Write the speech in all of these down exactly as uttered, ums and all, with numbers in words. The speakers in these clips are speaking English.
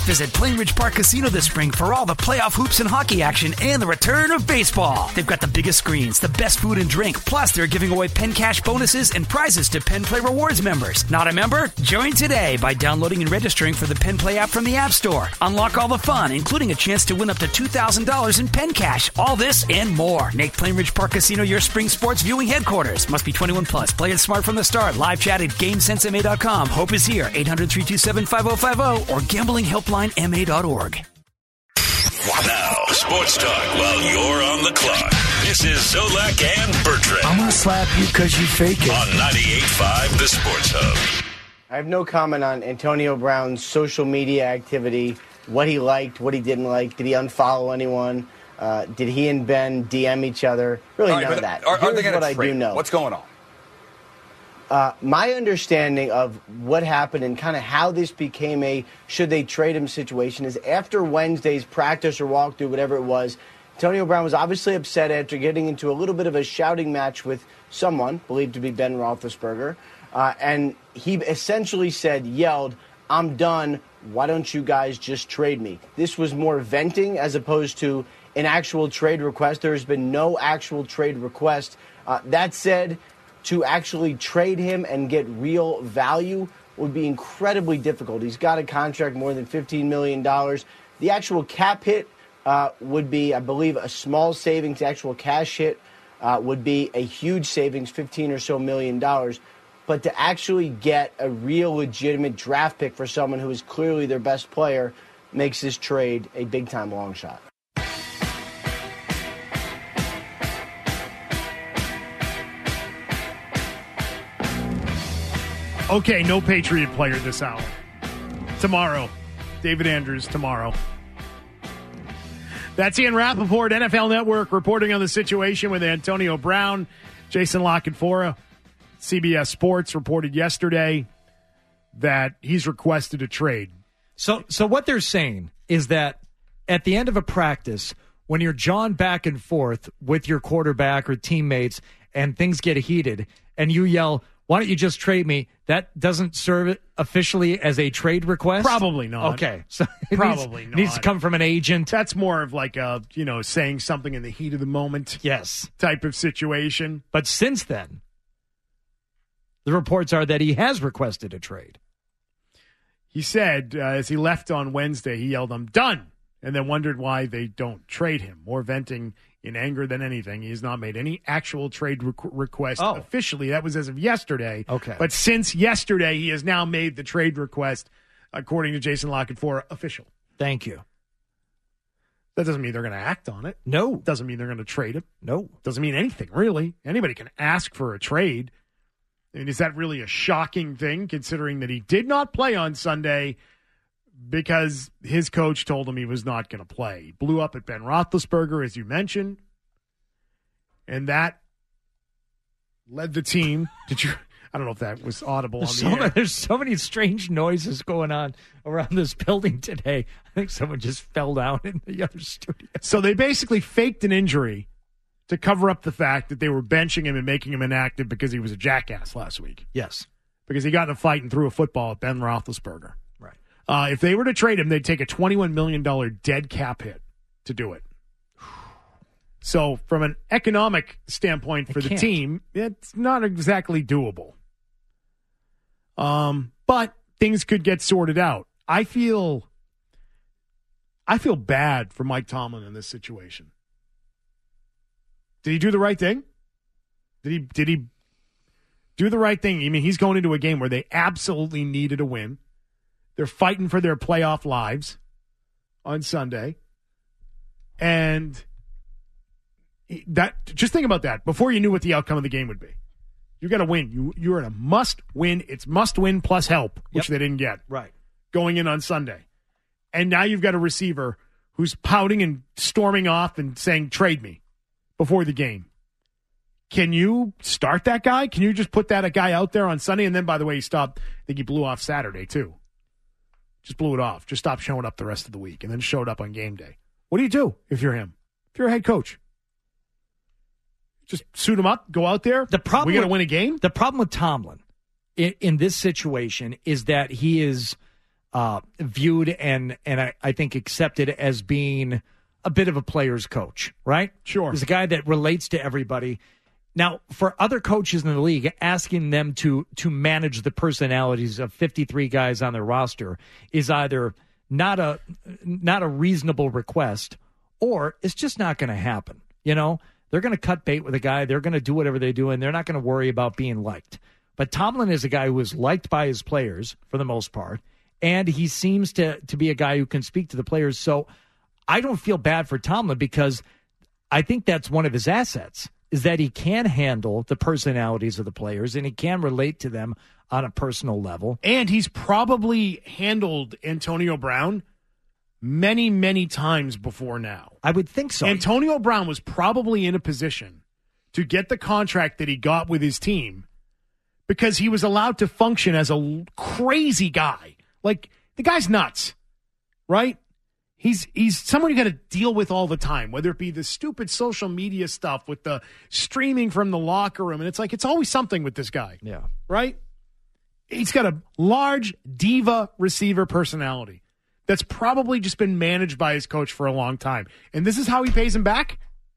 Visit Plainridge Park Casino this spring for all the playoff hoops and hockey action and the return of baseball. They've got the biggest screens, the best food and drink, plus they're giving away Penn Cash bonuses and prizes to Penn Play Rewards members. Not a member? Join today by downloading and registering for the Penn Play app from the App Store. Unlock all the fun, including a chance to win up to two thousand dollars in Penn Cash. All this and more. Make Plainridge Park Casino your spring sports viewing headquarters. Must be twenty-one plus. Play it smart from the start. Live chat at GameSense M A dot com. Hope is here. eight hundred, three two seven, five oh five oh or gambling helpline M A dot org. Now, sports talk while you're on the clock. This is Zolak and Bertrand. I'm going to slap you because you fake it. On ninety-eight point five, The Sports Hub. I have no comment on Antonio Brown's social media activity, what he liked, what he didn't like. Did he unfollow anyone? Uh, did he and Ben D M each other? Really, right, none of that. Are, are Here's they going what to I trade? do know. What's going on? Uh, my understanding of what happened and kind of how this became a should they trade him situation is after Wednesday's practice or walkthrough, whatever it was, Antonio Brown was obviously upset after getting into a little bit of a shouting match with someone, believed to be Ben Roethlisberger, uh, and he essentially said, yelled, "I'm done. Why don't you guys just trade me?" This was more venting as opposed to an actual trade request. There has been no actual trade request. Uh, that said, to actually trade him and get real value would be incredibly difficult. He's got a contract more than fifteen million dollars. The actual cap hit uh, would be, I believe, a small savings. The actual cash hit uh, would be a huge savings, fifteen or so million dollars. But to actually get a real legitimate draft pick for someone who is clearly their best player makes this trade a big-time long shot. Okay, no Patriot player this hour. Tomorrow. David Andrews tomorrow. That's Ian Rappaport, N F L Network, reporting on the situation with Antonio Brown. Jason La Canfora, C B S Sports, reported yesterday that he's requested a trade. So, so what they're saying is that at the end of a practice, when you're jawing back and forth with your quarterback or teammates and things get heated and you yell, "Why don't you just trade me?" That doesn't serve officially as a trade request? Probably not. Okay. So it Probably needs, not. needs to come from an agent. That's more of like a, you know, saying something in the heat of the moment. Yes. Type of situation. But since then, the reports are that he has requested a trade. He said, uh, as he left on Wednesday, he yelled, "I'm done," and then wondered why they don't trade him. More venting in anger than anything. He has not made any actual trade re- request oh. officially. That was as of yesterday. Okay. But since yesterday, he has now made the trade request, according to Jason La Canfora, official. Thank you. That doesn't mean they're going to act on it. No. Doesn't mean they're going to trade him. No. Doesn't mean anything, really. Anybody can ask for a trade. I mean, is that really a shocking thing, considering that he did not play on Sunday because his coach told him he was not going to play? He blew up at Ben Roethlisberger, as you mentioned, and that led the team. Did you? I don't know if that was audible There's on the so, air. there's so many strange noises going on around this building today. I think someone just fell down in the other studio. So they basically faked an injury to cover up the fact that they were benching him and making him inactive because he was a jackass last week. Yes. Because he got in a fight and threw a football at Ben Roethlisberger. Right. Uh, if they were to trade him, they'd take a twenty-one million dollars dead cap hit to do it. So from an economic standpoint for I the can't. team, it's not exactly doable. Um, but things could get sorted out. I feel, I feel bad for Mike Tomlin in this situation. Did he do the right thing? Did he did he do the right thing? I mean, he's going into a game where they absolutely needed a win. They're fighting for their playoff lives on Sunday. And that just think about that before you knew what the outcome of the game would be. You got to win. You you're in a must win. It's must win plus help, which Yep. they didn't get. Right. Going in on Sunday. And now you've got a receiver who's pouting and storming off and saying, "Trade me," before the game. Can you start that guy? Can you just put that guy out there on Sunday? And then, by the way, he stopped. I think he blew off Saturday, too. Just blew it off. Just stopped showing up the rest of the week and then showed up on game day. What do you do if you're him? If you're a head coach? Just suit him up, go out there. The problem we got to with- win a game? The problem with Tomlin in, in this situation is that he is uh, viewed and and I, I think accepted as being a bit of a player's coach, right? Sure. He's a guy that relates to everybody. Now, for other coaches in the league, asking them to to manage the personalities of fifty-three guys on their roster is either not a not a reasonable request, or it's just not going to happen. You know, they're going to cut bait with a guy. They're going to do whatever they do, and they're not going to worry about being liked. But Tomlin is a guy who is liked by his players for the most part, and he seems to to be a guy who can speak to the players. So I don't feel bad for Tomlin because I think that's one of his assets, is that he can handle the personalities of the players and he can relate to them on a personal level. And he's probably handled Antonio Brown many, many times before now. I would think so. Antonio Brown was probably in a position to get the contract that he got with his team because he was allowed to function as a crazy guy. Like, the guy's nuts, right? He's he's someone you got to deal with all the time, whether it be the stupid social media stuff with the streaming from the locker room. And it's like, it's always something with this guy. Yeah. Right? He's got a large diva receiver personality that's probably just been managed by his coach for a long time. And this is how he pays him back?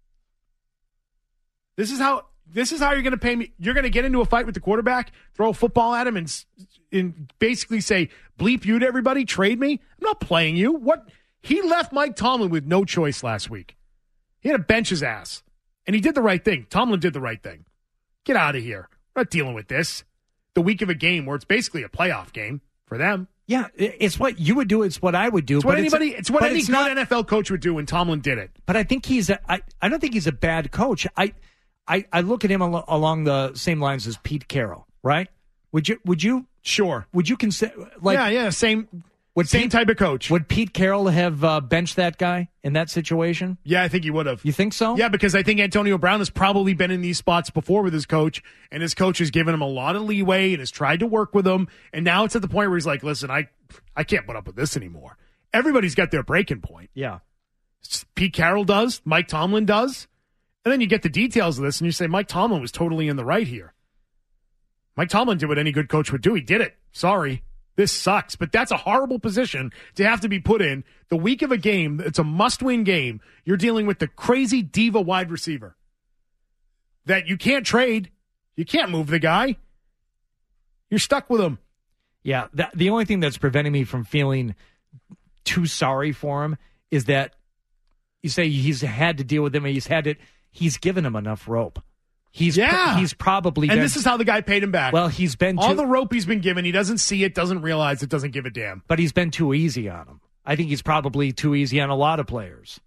This is how this is how you're going to pay me. You're going to get into a fight with the quarterback, throw a football at him, and, and basically say, bleep you to everybody, trade me? I'm not playing you. What? He left Mike Tomlin with no choice last week. He had to bench his ass. And he did the right thing. Tomlin did the right thing. Get out of here. We're not dealing with this. The week of a game where it's basically a playoff game for them. Yeah, it's what you would do. It's what I would do. It's what but anybody. It's, it's what any it's good not, N F L coach would do, and Tomlin did it. But I think he's. A, I. I don't think he's a bad coach. I. I. I look at him al- along the same lines as Pete Carroll. Right? Would you? Would you? Sure. Would you consider? Like, yeah. Yeah. Same. Would Same Pete, type of coach. Would Pete Carroll have uh, benched that guy in that situation? Yeah, I think he would have. You think so? Yeah, because I think Antonio Brown has probably been in these spots before with his coach, and his coach has given him a lot of leeway and has tried to work with him. And now it's at the point where he's like, listen, I I can't put up with this anymore. Everybody's got their breaking point. Yeah. Pete Carroll does. Mike Tomlin does. And then you get the details of this, and you say, Mike Tomlin was totally in the right here. Mike Tomlin did what any good coach would do. He did it. Sorry. This sucks, but that's a horrible position to have to be put in. The week of a game, it's a must-win game. You're dealing with the crazy diva wide receiver that you can't trade. You can't move the guy. You're stuck with him. Yeah, that, the only thing that's preventing me from feeling too sorry for him is that you say he's had to deal with him, and he's had it. He's given him enough rope. He's yeah. Pro- he's probably and been, this is how the guy paid him back. Well, he's been all too, the rope he's been given. He doesn't see it, doesn't realize it, doesn't give a damn. But he's been too easy on him. I think he's probably too easy on a lot of players.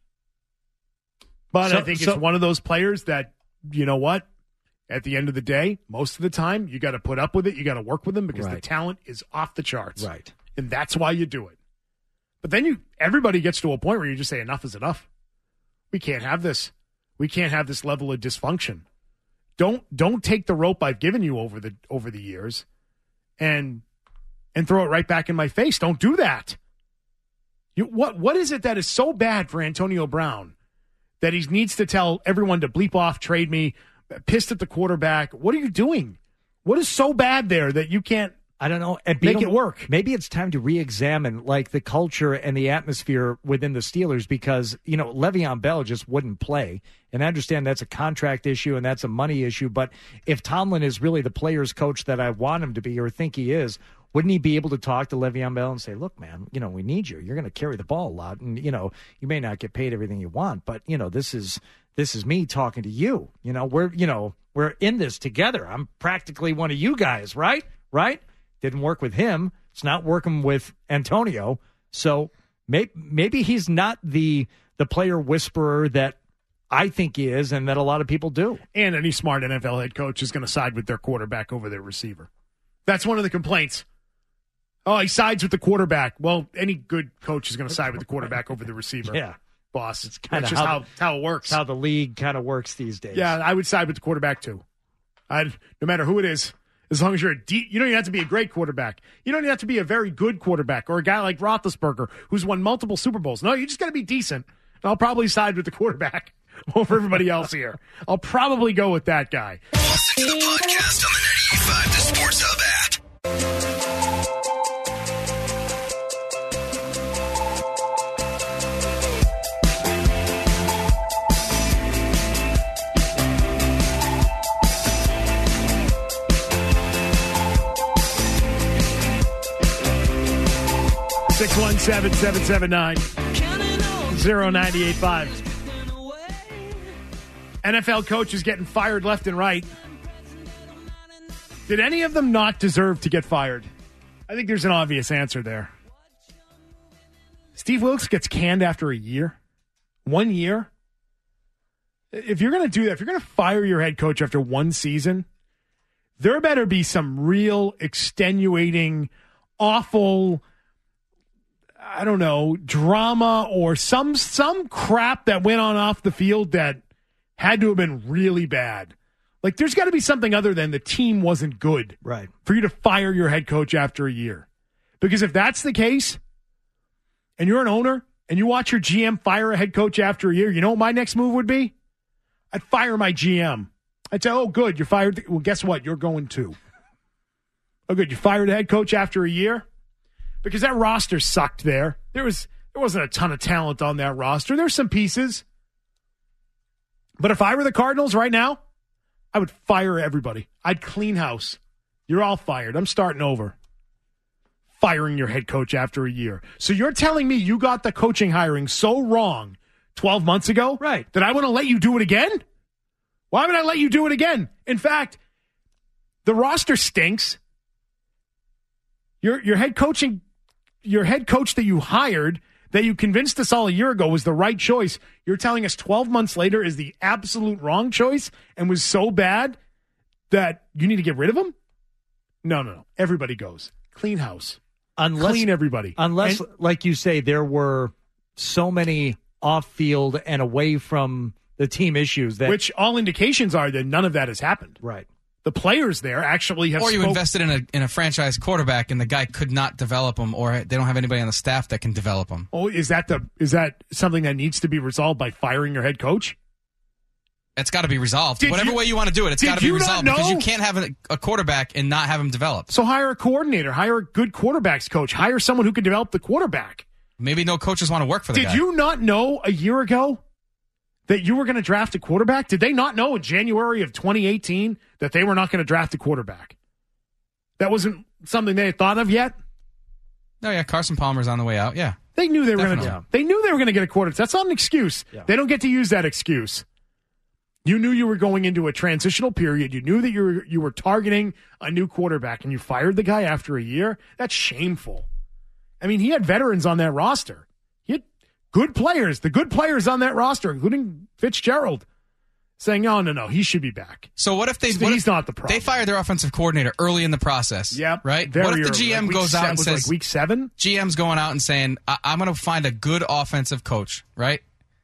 But so, I think so, it's one of those players that, you know what? At the end of the day, most of the time, you got to put up with it. You got to work with them because right. the talent is off the charts. Right. And that's why you do it. But then you, everybody gets to a point where you just say, enough is enough. We can't have this. We can't have this level of dysfunction. Don't don't take the rope I've given you over the over the years and and throw it right back in my face. Don't do that. You, what what is it that is so bad for Antonio Brown that he needs to tell everyone to bleep off, trade me, pissed at the quarterback? What are you doing? What is so bad there that you can't I don't know. And make it work? Maybe it's time to re-examine like the culture and the atmosphere within the Steelers because, you know, Le'Veon Bell just wouldn't play. And I understand that's a contract issue and that's a money issue. But if Tomlin is really the player's coach that I want him to be or think he is, wouldn't he be able to talk to Le'Veon Bell and say, look, man, you know, we need you. You're going to carry the ball a lot. And, you know, you may not get paid everything you want. But, you know, this is this is me talking to you. You know, we're, you know, we're in this together. I'm practically one of you guys, right? Right? Didn't work with him. It's not working with Antonio. So may, maybe he's not the the player whisperer that I think he is and that a lot of people do. And any smart N F L head coach is going to side with their quarterback over their receiver. That's one of the complaints. Oh, he sides with the quarterback. Well, any good coach is going to side with the quarterback over the receiver. Yeah. Boss. It's kind of just how, how, how it works. how the league kind of works these days. Yeah, I would side with the quarterback too. I'd, no matter who it is. As long as you're a deep, you don't even have to be a great quarterback. You don't even have to be a very good quarterback or a guy like Roethlisberger who's won multiple Super Bowls. No, you just got to be decent. And I'll probably side with the quarterback over everybody else here. I'll probably go with that guy. Listen to the podcast on the ninety-eight point five The Sports Hub app. seven, seven seven nine, zero nine eight five. N F L coaches getting fired left and right. Did any of them not deserve to get fired? I think there's an obvious answer there. Steve Wilkes gets canned after a year. One year. If you're going to do that, if you're going to fire your head coach after one season, there better be some real extenuating, awful, I don't know, drama or some some crap that went on off the field that had to have been really bad. Like, there's got to be something other than the team wasn't good. Right. For you to fire your head coach after a year. Because if that's the case, and you're an owner, and you watch your G M fire a head coach after a year, you know what my next move would be? I'd fire my G M. I'd say, oh, good, you're fired. Well, guess what? You're going too. Oh, good, you fired a head coach after a year? Because that roster sucked there. There was there wasn't a ton of talent on that roster. There's some pieces. But if I were the Cardinals right now, I would fire everybody. I'd clean house. You're all fired. I'm starting over. Firing your head coach after a year. So you're telling me you got the coaching hiring so wrong twelve months ago? Right. That I want to let you do it again? Why would I let you do it again? In fact, the roster stinks. Your your head coaching, your head coach that you hired, that you convinced us all a year ago was the right choice, you're telling us twelve months later is the absolute wrong choice and was so bad that you need to get rid of him? No, no, no. Everybody goes. Clean house. Unless, Clean everybody. Unless, and, like you say, there were so many off-field and away from the team issues that... Which all indications are that none of that has happened. Right. The players there actually have... Or you spoke- invested in a in a franchise quarterback and the guy could not develop him, or they don't have anybody on the staff that can develop him. Oh, is that the is that something that needs to be resolved by firing your head coach? It's got to be resolved. Did Whatever you, way you want to do it, it's got to be you resolved not know? because you can't have a, a quarterback and not have him develop. So hire a coordinator. Hire a good quarterbacks coach. Hire someone who can develop the quarterback. Maybe no coaches want to work for the Did guy. Did you not know a year ago that you were going to draft a quarterback? Did they not know in January of twenty eighteen that they were not going to draft a quarterback? That wasn't something they had thought of yet? No, yeah, Carson Palmer's on the way out, yeah. They knew they were going to. Definitely. They knew they were going to get a quarterback. That's not an excuse. Yeah. They don't get to use that excuse. You knew you were going into a transitional period. You knew that you were you were targeting a new quarterback, and you fired the guy after a year. That's shameful. I mean, he had veterans on that roster. He had good players. The good players on that roster, including Fitzgerald, saying, "Oh no, no, he should be back." So what if they? So what he's if not the problem. They fired their offensive coordinator early in the process. Yep. Right. Very What if the early, G M like goes week out se- and was says, like week seven? G M's going out and saying, I- "I'm going to find a good offensive coach, right,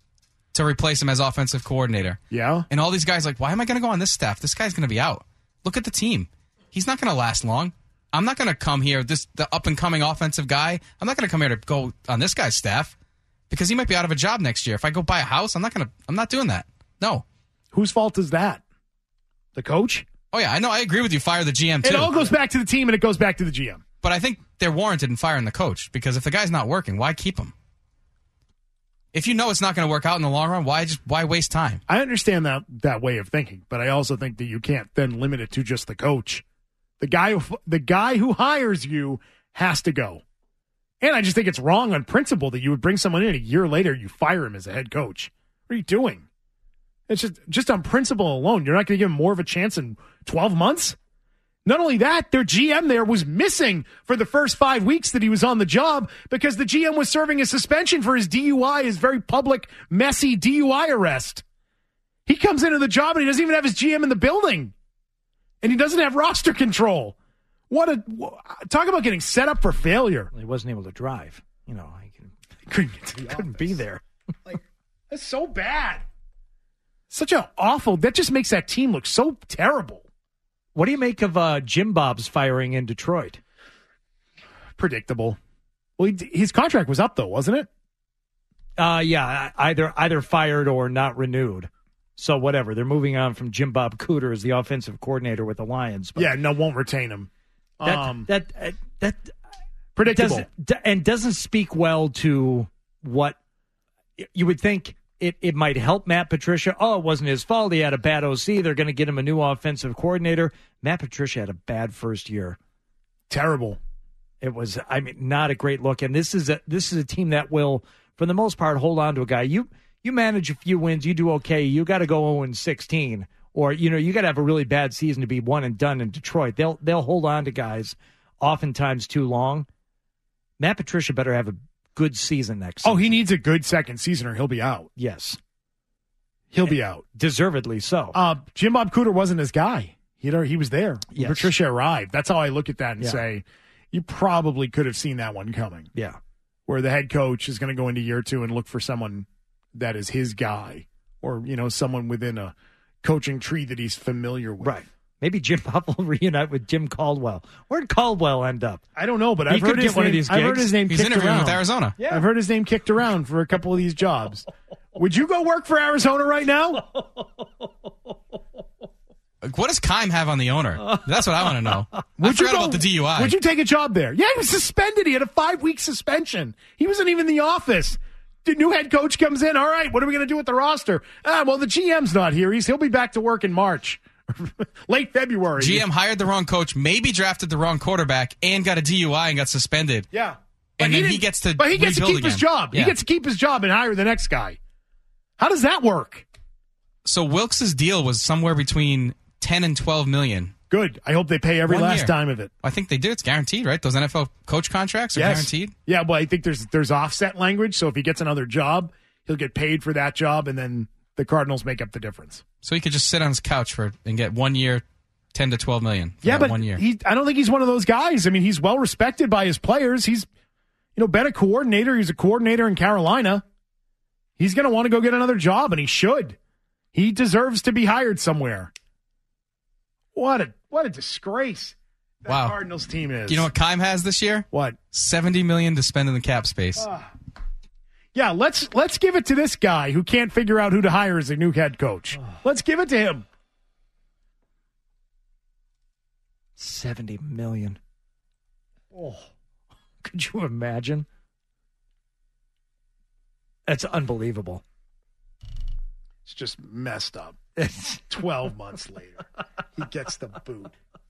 to replace him as offensive coordinator." Yeah. And all these guys are like, why am I going to go on this staff? This guy's going to be out. Look at the team. He's not going to last long. I'm not going to come here, this the up-and-coming offensive guy. I'm not going to come here to go on this guy's staff because he might be out of a job next year. If I go buy a house, I'm not going to. I'm not doing that. No. Whose fault is that? The coach? Oh yeah, I know. I agree with you. Fire the G M too. It all goes back to the team, and it goes back to the G M. But I think they're warranted in firing the coach because if the guy's not working, why keep him? If you know it's not going to work out in the long run, why just why waste time? I understand that that way of thinking, but I also think that you can't then limit it to just the coach. The guy who the guy who hires you has to go. And I just think it's wrong on principle that you would bring someone in a year later, you fire him as a head coach. What are you doing? It's just just on principle alone. You're not going to give him more of a chance in twelve months? Not only that, their G M there was missing for the first five weeks that he was on the job because the G M was serving a suspension for his D U I, his very public, messy D U I arrest. He comes into the job and he doesn't even have his G M in the building. And he doesn't have roster control. What a talk about getting set up for failure. He wasn't able to drive. You know, I can, Couldn't, get to the couldn't office. be there. Like, that's so bad. Such a awful. That just makes that team look so terrible. What do you make of uh, Jim Bob's firing in Detroit? Predictable. Well, he, his contract was up though, wasn't it? Uh, yeah, either either fired or not renewed. So whatever. They're moving on from Jim Bob Cooter as the offensive coordinator with the Lions. But Yeah, no, won't retain him. that um, that uh, that predictable. doesn't, d- and doesn't speak well to what you would think. It it might help Matt Patricia. Oh, it wasn't his fault. He had a bad O C. They're going to get him a new offensive coordinator. Matt Patricia had a bad first year. Terrible. It was, I mean, not a great look. And this is a this is a team that will, for the most part, hold on to a guy. You you manage a few wins, you do okay. You got to go oh and sixteen, or you know you got to have a really bad season to be one and done in Detroit. They'll they'll hold on to guys oftentimes too long. Matt Patricia better have a good season next season. Oh, he needs a good second season, or he'll be out. Yes, he'll be out, deservedly so. Uh, Jim Bob Cooter wasn't his guy. He he was there. Yes. Patricia arrived. That's how I look at that and Yeah. say, you probably could have seen that one coming. Yeah. Where the head coach is going to go into year two and look for someone that is his guy, or, you know, someone within a coaching tree that he's familiar with. Right. Maybe Jim Bob will reunite with Jim Caldwell. Where'd Caldwell end up? I don't know, but He I've could heard, get his one name, of these I've heard gigs. his name He's kicked interviewing around. with Arizona. I've heard his name kicked around for a couple of these jobs. Would you go work for Arizona right now? What does Keim have on the owner? That's what I want to know. I Would you forgot go- about the D U I. Would you take a job there? Yeah, he was suspended. He had a five-week suspension. He wasn't even in the office. The new head coach comes in. All right, what are we going to do with the roster? Ah, well, the G M's not here. He's he'll be back to work in March, late February. G M hired the wrong coach, maybe drafted the wrong quarterback, and got a D U I and got suspended. Yeah, And then he didn't- gets to But he gets to rebuild keep his again. job. Yeah. He gets to keep his job and hire the next guy. How does that work? So Wilkes' deal was somewhere between ten and twelve million. Good. I hope they pay every One last year. dime of it. I think they do. It's guaranteed, right? Those N F L coach contracts are Yes. guaranteed. Yeah, well, I think there's there's offset language. So if he gets another job, he'll get paid for that job, and then the Cardinals make up the difference. So he could just sit on his couch for and get one year, ten to twelve million. For Yeah, that but one year. he I don't think he's one of those guys. I mean, he's well respected by his players. He's you know been a coordinator. He's a coordinator in Carolina. He's going to want to go get another job, and he should. He deserves to be hired somewhere. What a what a disgrace that Wow. Cardinals team is. Do you know what Keim has this year? What? Seventy million to spend in the cap space. Yeah, let's let's give it to this guy who can't figure out who to hire as a new head coach. Let's give it to him. seventy million. Oh, could you imagine? That's unbelievable. It's just messed up. twelve months later, he gets the boot.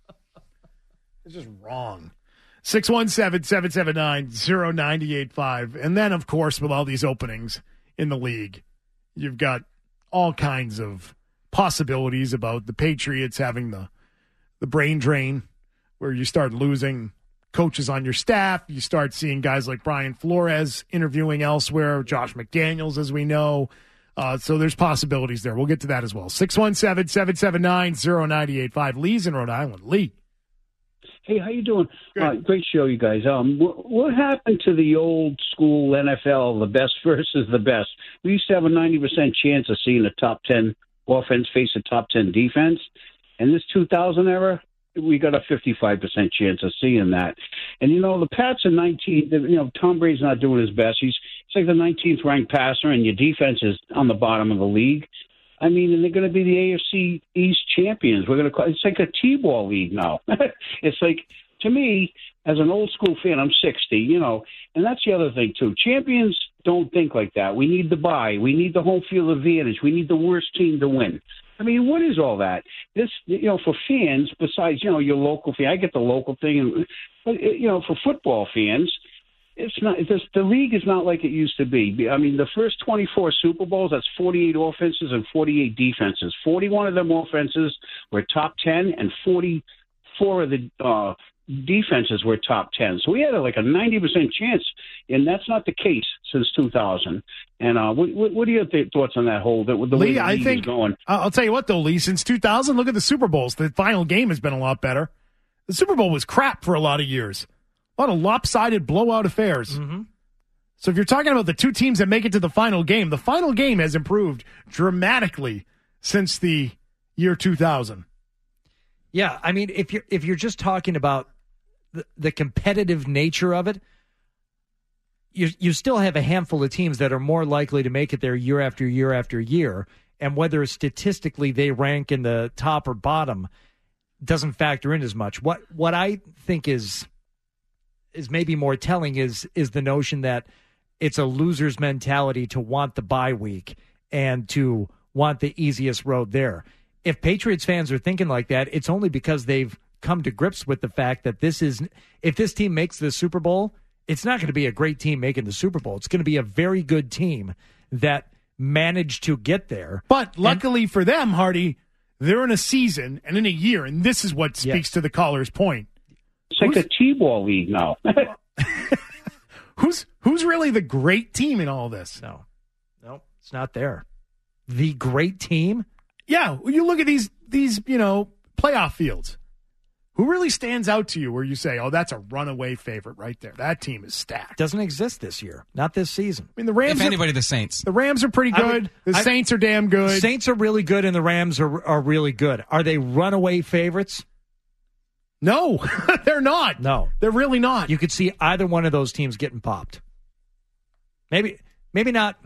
It's just wrong. six one seven, seven seven nine, zero nine eight five. And then, of course, with all these openings in the league, you've got all kinds of possibilities about the Patriots having the, the brain drain where you start losing coaches on your staff. You start seeing guys like Brian Flores interviewing elsewhere, Josh McDaniels, as we know. Uh, so there's possibilities there. We'll get to that as well. six one seven, seven seven nine, zero nine eight five. Lee's in Rhode Island. Lee. Hey, how you doing? Uh, great show, you guys. Um, what, what happened to the old school N F L, the best versus the best? We used to have a ninety percent chance of seeing a top ten offense face a top ten defense. In this two thousand era, we got a fifty-five percent chance of seeing that. And, you know, the Pats are nineteen. You know, Tom Brady's not doing his best. He's, he's like the nineteenth ranked passer, and your defense is on the bottom of the league. I mean, and they're going to be the A F C East champions. We're going to call it's like a T-ball league now. It's like, to me, as an old school fan, I'm sixty, you know, and that's the other thing too. Champions don't think like that. We need the bye. We need the home field advantage. We need the worst team to win. I mean, what is all that? This, you know, for fans, besides, you know, your local fan, I get the local thing, and but you know, for football fans, it's not. It's just, the league is not like it used to be. I mean, the first twenty-four Super Bowls, that's forty-eight offenses and forty-eight defenses. forty-one of them offenses were top ten, and forty-four of the uh, defenses were top ten. So we had a, like a ninety percent chance, and that's not the case since two thousand. And uh, what, what, what are your th- thoughts on that whole the, the way Lee, the I league think is going? I'll tell you what, though, Lee. Since two thousand, look at the Super Bowls. The final game has been a lot better. The Super Bowl was crap for a lot of years. A lot of lopsided blowout affairs. Mm-hmm. So if you're talking about the two teams that make it to the final game, the final game has improved dramatically since the year two thousand. Yeah, I mean, if you're if you're just talking about the, the competitive nature of it, you you still have a handful of teams that are more likely to make it there year after year after year, and whether statistically they rank in the top or bottom doesn't factor in as much. What what I think is is maybe more telling is is the notion that it's a loser's mentality to want the bye week and to want the easiest road there. If Patriots fans are thinking like that, it's only because they've come to grips with the fact that this is, if this team makes the Super Bowl, it's not going to be a great team making the Super Bowl. It's going to be a very good team that managed to get there. But luckily and, for them, Hardy, they're in a season and in a year, and this is what speaks yes. to the caller's point. It's like who's, a T-ball league now. who's who's really the great team in all this? No, no, it's not there. The great team? Yeah, you look at these these you know playoff fields. Who really stands out to you where you say, oh, that's a runaway favorite right there? That team is stacked. Doesn't exist this year. Not this season. I mean, the Rams. If anybody, are, the Saints. The Rams are pretty good. Would, the I, Saints are damn good. Saints are really good, and the Rams are are really good. Are they runaway favorites? No, they're not. No, they're really not. You could see either one of those teams getting popped. Maybe, maybe not.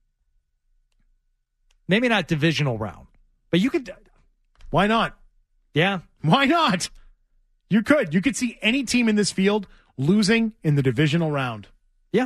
Maybe not divisional round, but you could. Why not? Yeah, why not? You could. You could see any team in this field losing in the divisional round. Yeah.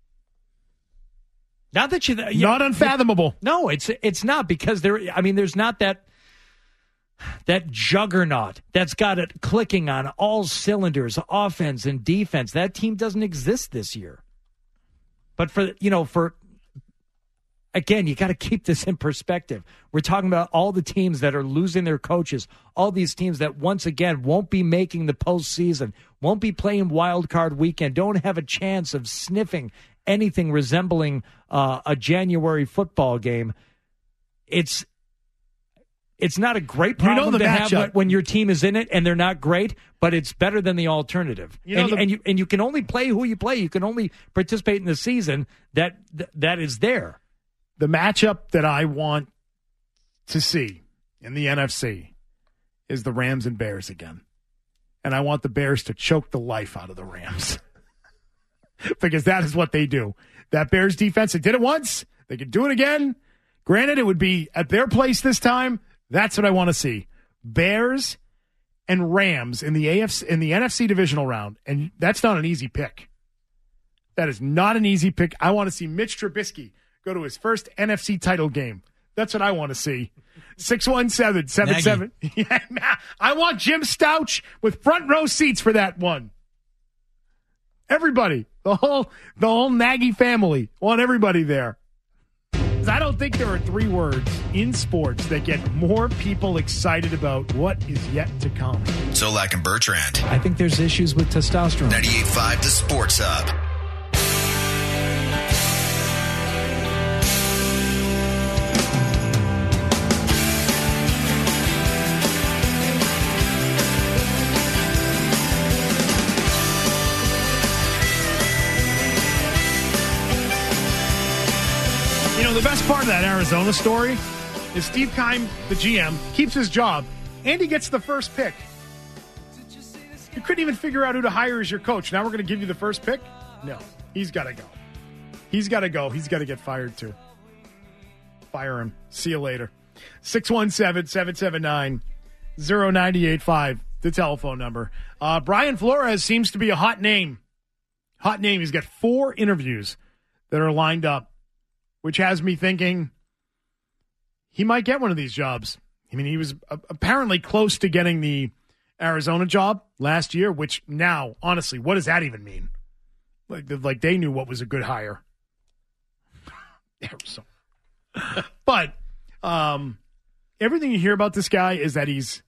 Not that you, you not unfathomable. You, no, it's it's not because there. I mean, there's not that that juggernaut that's got it clicking on all cylinders, offense and defense. That team doesn't exist this year. But for you know, for again, you got to keep this in perspective. We're talking about all the teams that are losing their coaches, all these teams that once again won't be making the postseason, won't be playing wild card weekend, don't have a chance of sniffing anything resembling uh, a January football game. It's it's not a great problem you know the to matchup. have when your team is in it and they're not great, but it's better than the alternative. You know and, the, and you and you can only play who you play. You can only participate in the season that that is there. The matchup that I want to see in the N F C is the Rams and Bears again. And I want the Bears to choke the life out of the Rams. Because that is what they do. That Bears defense, they did it once. They can do it again. Granted, it would be at their place this time. That's what I want to see. Bears and Rams in the A F C, in the N F C divisional round. And that's not an easy pick. That is not an easy pick. I want to see Mitch Trubisky go to his first N F C title game. That's what I want to see. six one seven, seven seven. Yeah, I want Jim Stouch with front row seats for that one. Everybody, the whole the whole Nagy family, want everybody there. I don't think there are three words in sports that get more people excited about what is yet to come. Zolak and Bertrand. I think there's issues with testosterone. ninety-eight point five The Sports Hub. The best part of that Arizona story is Steve Keim, the G M, keeps his job, and he gets the first pick. You couldn't even figure out who to hire as your coach. Now we're going to give you the first pick? No. He's got to go. He's got to go. He's got to get fired, too. Fire him. See you later. six one seven, seven seven nine, zero nine eight five, the telephone number. Uh, Brian Flores seems to be a hot name. Hot name. He's got four interviews that are lined up, which has me thinking he might get one of these jobs. I mean, he was apparently close to getting the Arizona job last year, which now, honestly, what does that even mean? Like, like they knew what was a good hire. Arizona. But um, everything you hear about this guy is that he's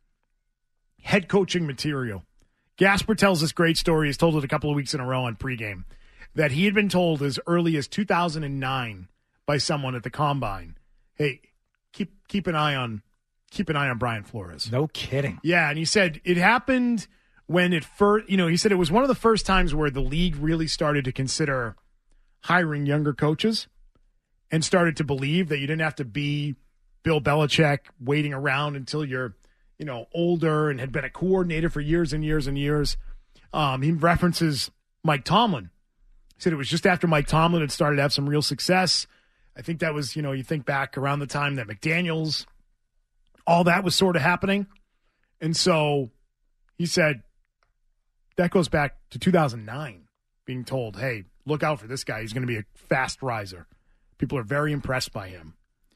head coaching material. Gasper tells this great story. He's told it a couple of weeks in a row on pregame. That he had been told as early as two thousand nine by someone at the Combine, hey, keep keep an eye on keep an eye on Brian Flores. No kidding. Yeah, and he said it happened when it first, you know, he said it was one of the first times where the league really started to consider hiring younger coaches and started to believe that you didn't have to be Bill Belichick waiting around until you're, you know, older and had been a coordinator for years and years and years. Um, he references Mike Tomlin. He said it was just after Mike Tomlin had started to have some real success. I think that was, you know, you think back around the time that McDaniels, all that was sort of happening. And so he said that goes back to two thousand nine, being told, hey, look out for this guy. He's going to be a fast riser. People are very impressed by him.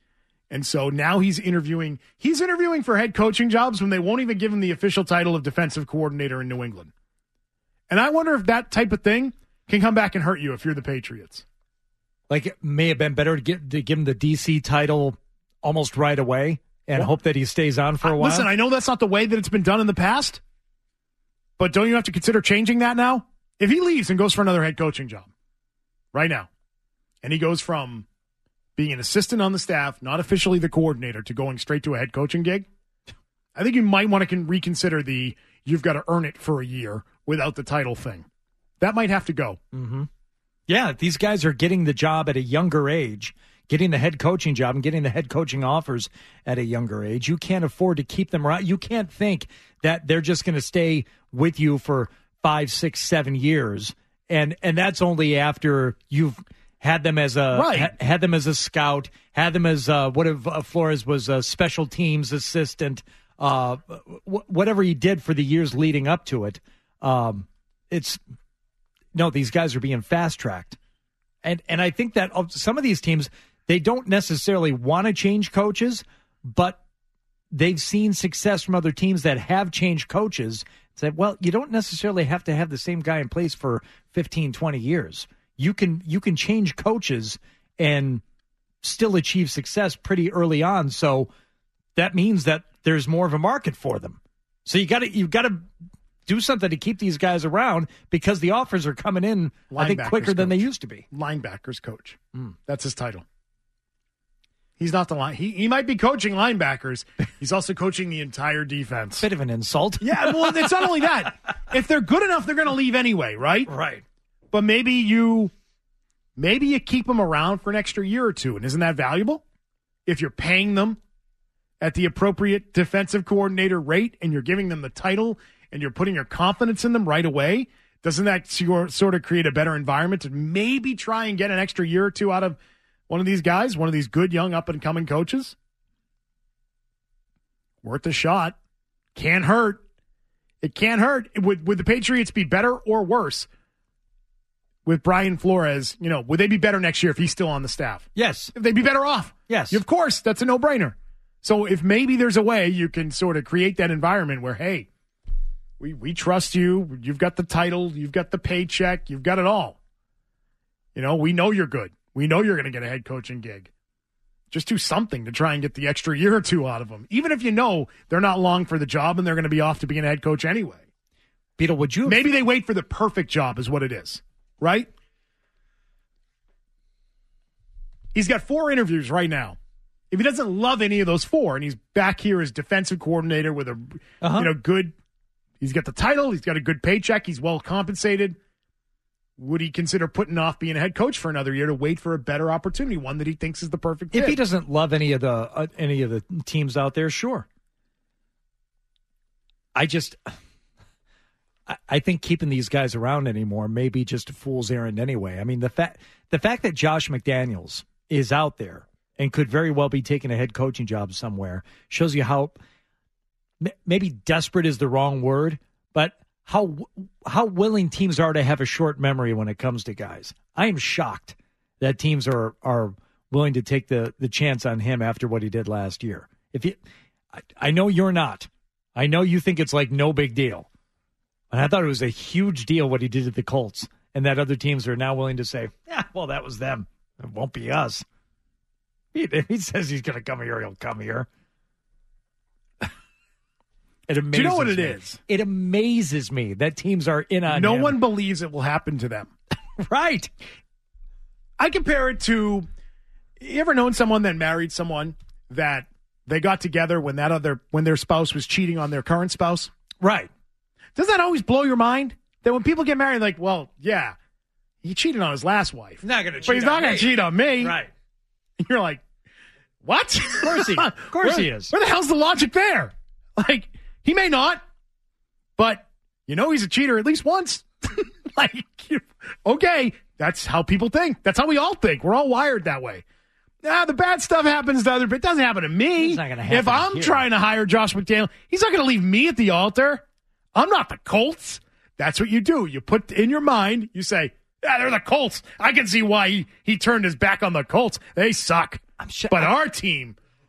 And so now he's interviewing. He's interviewing for head coaching jobs when they won't even give him the official title of defensive coordinator in New England. And I wonder if that type of thing can come back and hurt you if you're the Patriots. Like, it may have been better to, get, to give him the D C title almost right away and well, hope that he stays on for a while. Listen, I know that's not the way that it's been done in the past, but don't you have to consider changing that now? If he leaves and goes for another head coaching job right now, and he goes from being an assistant on the staff, not officially the coordinator, to going straight to a head coaching gig, I think you might want to con- reconsider the you've got to earn it for a year without the title thing. That might have to go. Mm-hmm. Yeah, these guys are getting the job at a younger age, getting the head coaching job and getting the head coaching offers at a younger age. You can't afford to keep them around. You can't think that they're just going to stay with you for five, six, seven years. And and that's only after you've had them as a right. ha- had them as a scout, had them as uh, what if uh, Flores was a special teams assistant, uh, w- whatever he did for the years leading up to it. Um, it's no, these guys are being fast tracked, and and I think that some of these teams, they don't necessarily want to change coaches, but they've seen success from other teams that have changed coaches. Said, well, you don't necessarily have to have the same guy in place for fifteen, twenty years. You can you can change coaches and still achieve success pretty early on. So that means that there's more of a market for them. So you got to you got to do something to keep these guys around because the offers are coming in, I think, quicker coach. than they used to be. Linebackers coach. Mm. That's his title. He's not the line. He he might be coaching linebackers. He's also coaching the entire defense. Bit of an insult. Yeah, well, it's not only that. If they're good enough, they're going to leave anyway, right? Right. But maybe you, maybe you keep them around for an extra year or two, and isn't that valuable? If you're paying them at the appropriate defensive coordinator rate, and you're giving them the title, and you're putting your confidence in them right away, doesn't that sort of create a better environment to maybe try and get an extra year or two out of one of these guys, one of these good young up-and-coming coaches? Worth a shot. Can't hurt. It can't hurt. Would, would the Patriots be better or worse with Brian Flores? You know, would they be better next year if he's still on the staff? Yes. If they'd be better off? Yes. Of course. That's a no-brainer. So if maybe there's a way you can sort of create that environment where, hey, we, we trust you. You've got the title. You've got the paycheck. You've got it all. You know, we know you're good. We know you're going to get a head coaching gig. Just do something to try and get the extra year or two out of them, even if you know they're not long for the job and they're going to be off to being a head coach anyway. Beetle, would you? Maybe they wait for the perfect job is what it is, right? He's got four interviews right now. If he doesn't love any of those four and he's back here as defensive coordinator with a uh-huh. you know good, he's got the title, he's got a good paycheck, he's well compensated. Would he consider putting off being a head coach for another year to wait for a better opportunity, one that he thinks is the perfect fit? If he doesn't love any of the uh, any of the teams out there, sure. I just, I, I think keeping these guys around anymore may be just a fool's errand anyway. I mean, the fact the fact that Josh McDaniels is out there and could very well be taking a head coaching job somewhere shows you how maybe desperate is the wrong word, but how how willing teams are to have a short memory when it comes to guys. I am shocked that teams are are willing to take the, the chance on him after what he did last year. If you, I, I know you're not. I know you think it's like no big deal. And I thought it was a huge deal what he did at the Colts, and that other teams are now willing to say, yeah, well, that was them. It won't be us. He, if he says he's going to come here, he'll come here. It amazes Do you know what it me. is? It amazes me that teams are in on No him. one believes it will happen to them. Right. I compare it to, you ever known someone that married someone that they got together when that other when their spouse was cheating on their current spouse? Right. Doesn't that always blow your mind? That when people get married, like, well, yeah, he cheated on his last wife. He's not going to cheat But he's not on going me. to cheat on me. Right. And you're like, what? Of course he, of course where, he is. Where the hell's the logic there? Like, he may not, but you know he's a cheater at least once. Like, okay, that's how people think. That's how we all think. We're all wired that way. Nah, the bad stuff happens to other people. It doesn't happen to me. It's not gonna happen if I'm here. trying to hire Josh McDaniel, he's not going to leave me at the altar. I'm not the Colts. That's what you do. You put in your mind, you say, yeah, they're the Colts. I can see why he, he turned his back on the Colts. They suck. I'm sure, but I, our team,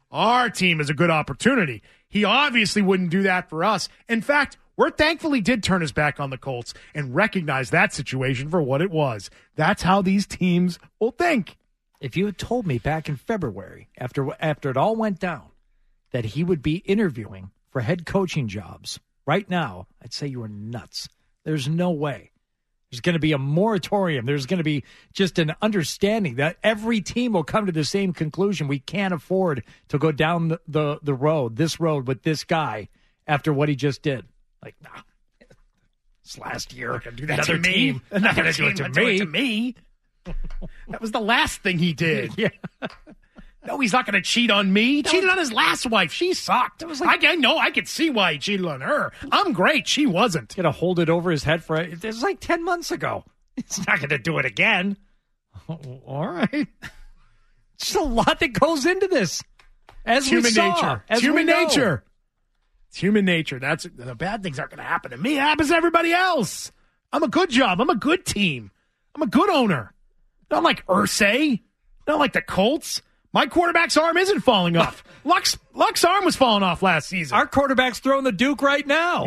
our team is a good opportunity. He obviously wouldn't do that for us. In fact, we're thankful he did turn his back on the Colts and recognize that situation for what it was. That's how these teams will think. If you had told me back in February, after after it all went down, that he would be interviewing for head coaching jobs right now, I'd say you were nuts. There's no way. There's going to be a moratorium. There's going to be just an understanding that every team will come to the same conclusion. We can't afford to go down the, the, the road, this road with this guy after what he just did. Like, nah, it's last year. Not gonna do that Another to me. team. Not going to do it to Do me. it to me. That was the last thing he did. Yeah. No, he's not going to cheat on me. He cheated on his last wife. She sucked. was like- I, I know. I could see why he cheated on her. I'm great. She wasn't. Going to hold it over his head for it was like ten months ago. He's not going to do it again. All right. Just a lot that goes into this. As It's we human saw, nature. as It's human we know. nature. It's human nature. That's the bad things aren't going to happen to me. It happens to everybody else. I'm a good job. I'm a good team. I'm a good owner. Not like Irsay. Not like the Colts. My quarterback's arm isn't falling off. Luck's, Luck's arm was falling off last season. Our quarterback's throwing the Duke right now.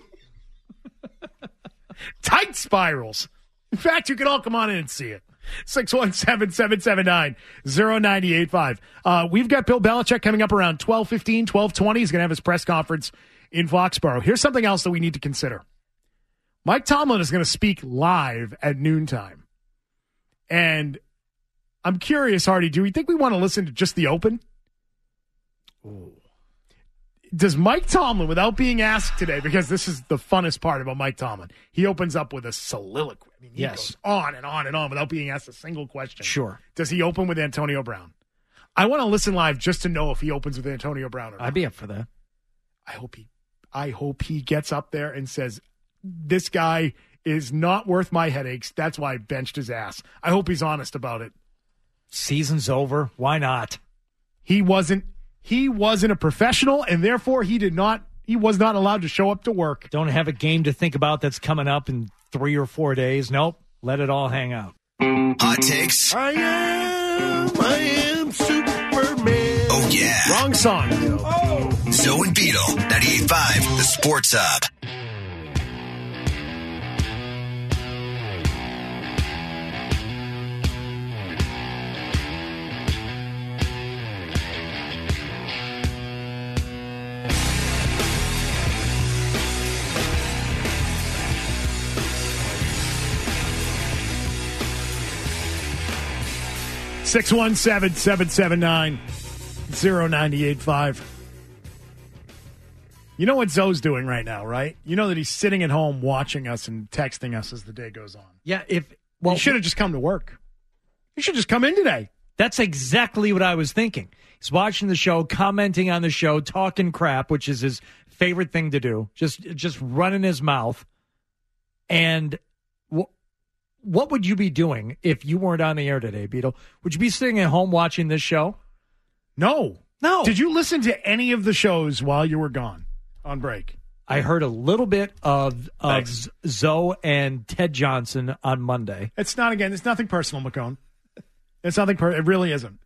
Tight spirals. In fact, you can all come on in and see it. six one seven, seven seven nine, zero nine eight five. Uh, we've got Bill Belichick coming up around twelve fifteen, twelve twenty. He's going to have his press conference in Foxborough. Here's something else that we need to consider. Mike Tomlin is going to speak live at noontime. And I'm curious, Hardy, do we think we want to listen to just the open? Ooh. Does Mike Tomlin, without being asked today, because this is the funnest part about Mike Tomlin, he opens up with a soliloquy. I mean, he Yes. goes on and on and on without being asked a single question. Sure. Does he open with Antonio Brown? I want to listen live just to know if he opens with Antonio Brown or not. I'd be up for that. I hope he I hope he gets up there and says, this guy is not worth my headaches. That's why I benched his ass. I hope he's honest about it. Season's over. Why not? He wasn't he wasn't a professional, and therefore he did not he was not allowed to show up to work. Don't have a game to think about that's coming up in three or four days. Nope. Let it all hang out. Hot takes. I am, I am Superman. Oh, yeah. Wrong song. Oh. Zoe and Beetle, ninety-eight point five, The Sports Hub. six one seven, seven seven nine, zero nine eight five. You know what Zoe's doing right now, right? You know that he's sitting at home watching us and texting us as the day goes on. Yeah, if well, He should have just come to work. He should just come in today. that's exactly what I was thinking. He's watching the show, commenting on the show, talking crap, which is his favorite thing to do. Just just running his mouth. And wh- what would you be doing if you weren't on the air today, Beetle? Would you be sitting at home watching this show? No. No. Did you listen to any of the shows while you were gone on break? I heard a little bit of, of Thanks. Zoe and Ted Johnson on Monday. It's not, again, it's nothing personal, McCone. It's nothing, per- it really isn't.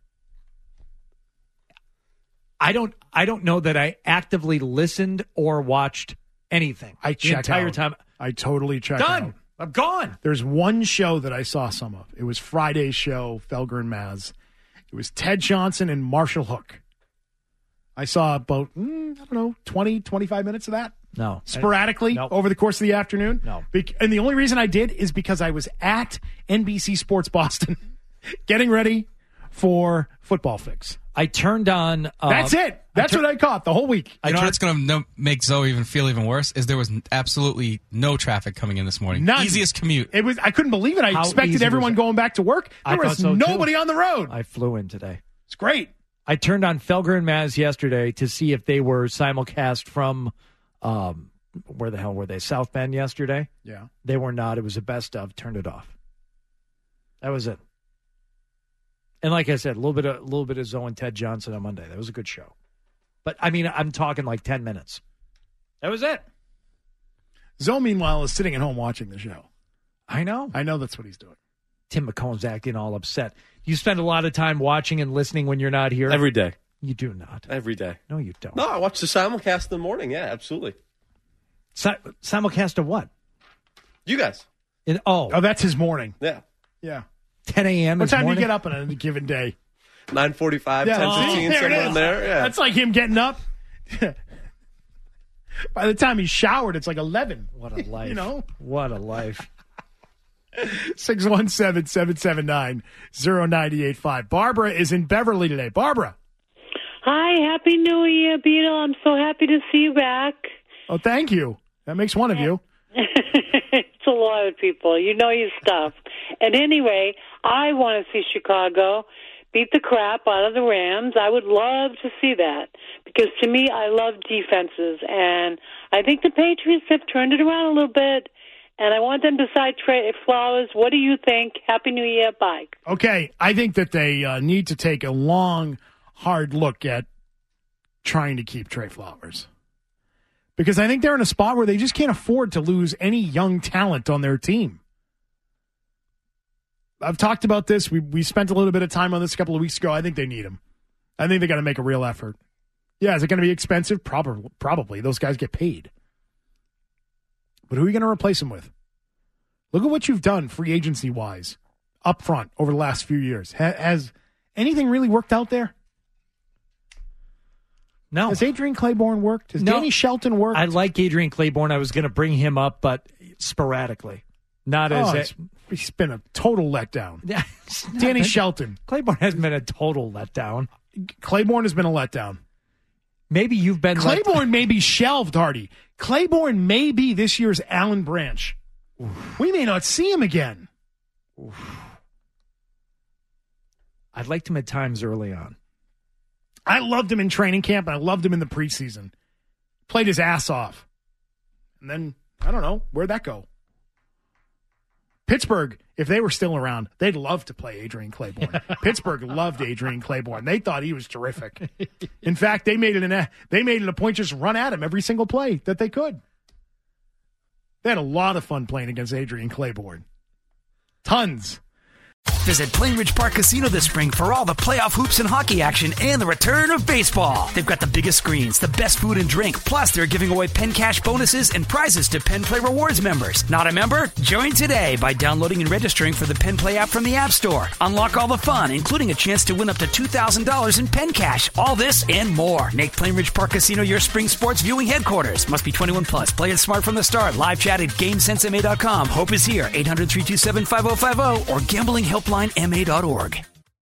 I don't I don't know that I actively listened or watched anything. I the checked entire out. time. I totally checked out. Done. I'm gone. There's one show that I saw some of. It was Friday's show, Felger and Maz. It was Ted Johnson and Marshall Hook. I saw about, mm, I don't know, twenty, twenty-five minutes of that. No. Sporadically Nope. over the course of the afternoon. No. Bec- and the only reason I did is because I was at N B C Sports Boston getting ready for Football Fix. I turned on. Uh, That's it. That's tur- what I caught the whole week. You know what's going to no, make Zoe even feel even worse is there was absolutely no traffic coming in this morning. None. Easiest commute. It was. I couldn't believe it. I How expected easy everyone was it? going back to work. There I was thought so, too. nobody on the road. I flew in today. It's great. I turned on Felger and Maz yesterday to see if they were simulcast from, um, where the hell were they? South Bend yesterday? Yeah. They were not. It was a best of. Turned it off. That was it. And like I said, a little bit of a little bit of Zoe and Ted Johnson on Monday. That was a good show. But I mean, I'm talking like ten minutes. That was it. Zoe, meanwhile, is sitting at home watching the show. I know. I know that's what he's doing. Tim McCone's acting all upset. You spend a lot of time watching and listening when you're not here. Every day. You do not. Every day. No, you don't. No, I watch the simulcast in the morning. Yeah, absolutely. Si- simulcast of what? You guys. In, oh. Oh, that's his morning. Yeah. Yeah. ten a.m. What is time morning? do you get up on a given day? nine forty-five, Yeah, ten see? fifteen, There it somewhere is. in there. Yeah. That's like him getting up. By the time he's showered, it's like eleven. What a life. You know? What a life. six one seven, seven seven nine, zero nine eight five. Barbara is in Beverly today. Barbara. Hi, Happy New Year, Beetle. I'm so happy to see you back. Oh, thank you. That makes one of you. It's a lot of people. You know your stuff. And anyway, I want to see Chicago beat the crap out of the Rams. I would love to see that because to me, I love defenses. And I think the Patriots have turned it around a little bit. And I want them to side Trey Flowers. What do you think? Happy New Year. Bye. Okay. I think that they uh, need to take a long, hard look at trying to keep Trey Flowers. Because I think they're in a spot where they just can't afford to lose any young talent on their team. I've talked about this. We we spent a little bit of time on this a couple of weeks ago. I think they need him. I think they got to make a real effort. Yeah, is it going to be expensive? Probably. Probably. Those guys get paid. But who are you going to replace him with? Look at what you've done free agency-wise up front over the last few years. Ha- has anything really worked out there? No. Has Adrian Claiborne worked? Has No. Danny Shelton worked? I like Adrian Claiborne. I was going to bring him up, but sporadically. Not Oh, as a, it's- he's been a total letdown. Yeah, Danny Shelton. Claiborne has been a total letdown. Claiborne has been a letdown. Maybe you've been Claiborne let- may be shelved, Hardy. Claiborne may be this year's Alan Branch. Oof. We may not see him again. Oof. I liked him at times early on. I loved him in training camp, and I loved him in the preseason. Played his ass off. And then, I don't know, where'd that go? Pittsburgh, if they were still around, they'd love to play Adrian Claiborne. Pittsburgh loved Adrian Claiborne. They thought he was terrific. In fact, they made it an they made it a point just run at him every single play that they could. They had a lot of fun playing against Adrian Claiborne. Tons. Visit Plainridge Park Casino this spring for all the playoff hoops and hockey action and the return of baseball. They've got the biggest screens, the best food and drink, plus they're giving away Penn Cash bonuses and prizes to Penn Play Rewards members. Not a member? Join today by downloading and registering for the Penn Play app from the App Store. Unlock all the fun, including a chance to win up to two thousand dollars in Penn Cash. All this and more. Make Plainridge Park Casino your spring sports viewing headquarters. Must be twenty-one plus. Play it smart from the start. Live chat at GameSense M A dot com. Hope is here. eight hundred, three two seven, five oh five oh or gambling helpline M A dot org.